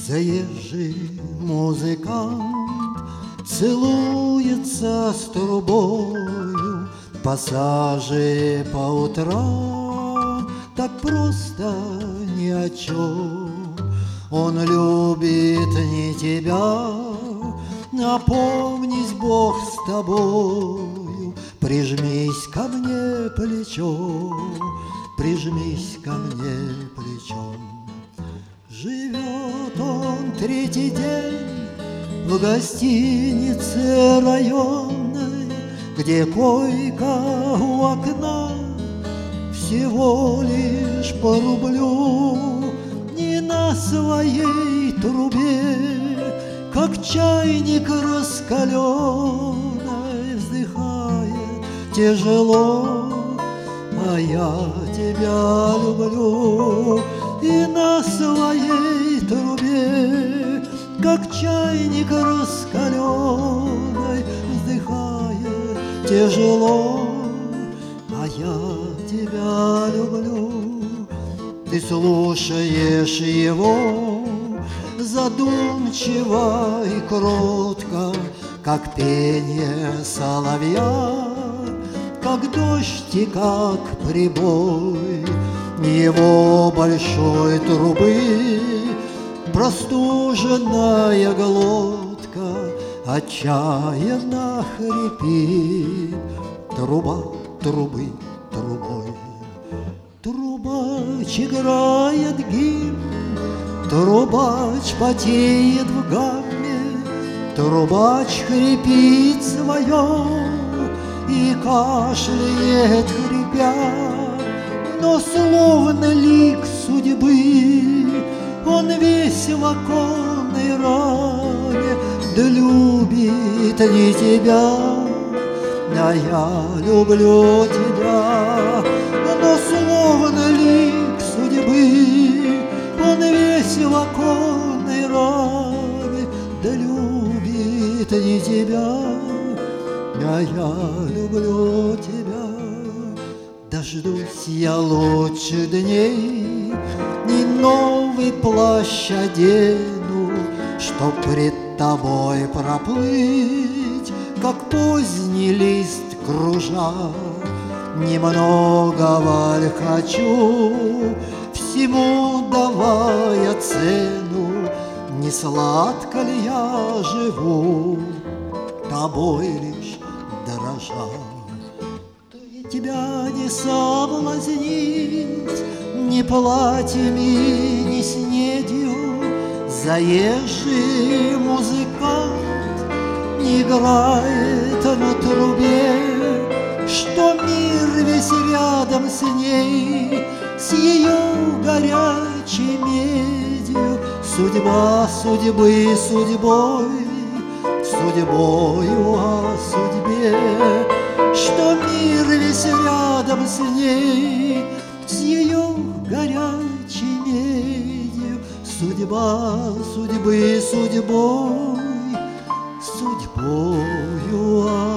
Заезжий музыкант целуется с трубою, пассажи по утрам так просто ни о чем. Он любит не тебя, напомнись, Бог с тобою. Прижмись ко мне плечом, прижмись ко мне плечом. Живет он третий день в гостинице районной, где койка у окна всего лишь по рублю. Не на своей трубе, как чайник раскаленный, вздыхает тяжело, а я тебя люблю. И на своей трубе, как чайник раскаленный, вздыхает тяжело, а я тебя люблю. Ты слушаешь его задумчиво и кротко, как пение соловья, как дождь и как прибой его большой трубы. Простуженная глотка отчаянно хрипит. Труба трубы трубой. Трубач играет гимн, трубач потеет в гамме, трубач хрипит свое и кашляет хрипя. Но словно лик судьбы он весь в оконной раме, да любит не тебя, а я люблю тебя. Но словно лик судьбы он весь в оконной раме, да любит не тебя, а я люблю тебя. Дождусь я лучше дней и новый плащ одену, чтоб пред тобой проплыть, как поздний лист кружа. Немногого ль хочу, всему давая цену, не сладко ли я живу, тобой лишь дорожа. Тебя не соблазнить ни платьями, ни снедью. Заезжий музыкант не играет на трубе, что мир весь рядом с ней, с ее горячей медью. Судьба судьбы судьбой, судьбою о судьбе, что мир весь рядом с ней, с ее горячей медью. Судьба судьбы судьбой, судьбою